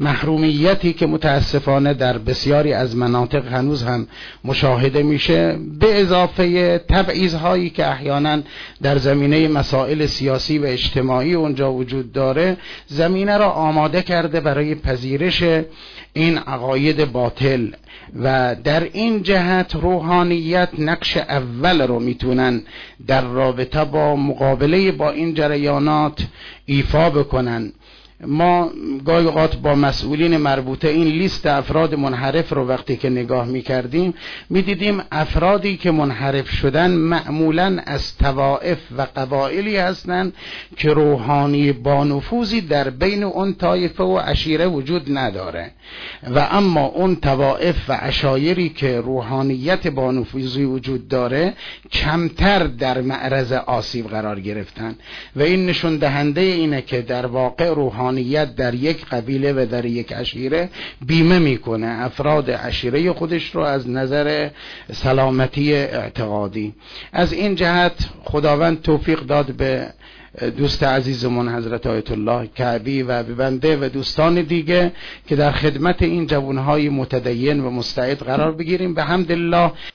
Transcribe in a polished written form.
محرومیتی که متاسفانه در بسیاری از مناطق هنوز هم مشاهده میشه، به اضافه تبعیض‌هایی که احیانا در زمینه مسائل سیاسی و اجتماعی اونجا وجود داره، زمینه را آماده کرده برای پذیرش این عقاید باطل. و در این جهت روحانیت نقش اول رو میتونن در رابطه با مقابله با این جریانات ایفا بکنن. ما گاهی اوقات با مسئولین مربوطه این لیست افراد منحرف رو وقتی که نگاه می‌کردیم می‌دیدیم افرادی که منحرف شدن معمولاً از طوائف و قبایلی هستند که روحانی با نفوذی در بین اون طایفه و عشیره وجود نداره، و اما اون طوائف و عشایری که روحانیت با نفوذی وجود داره کمتر در معرض آسیب قرار گرفتن. و این نشون دهنده اینه که در واقع روحانیت در یک قبیله و در یک عشیره بیمه میکنه افراد عشیره خودش رو از نظر سلامتی اعتقادی. از این جهت خداوند توفیق داد به دوست عزیزمون حضرت آیت الله کعبی و به بنده و دوستان دیگه که در خدمت این جوانهای متدین و مستعد قرار بگیریم. به حمدالله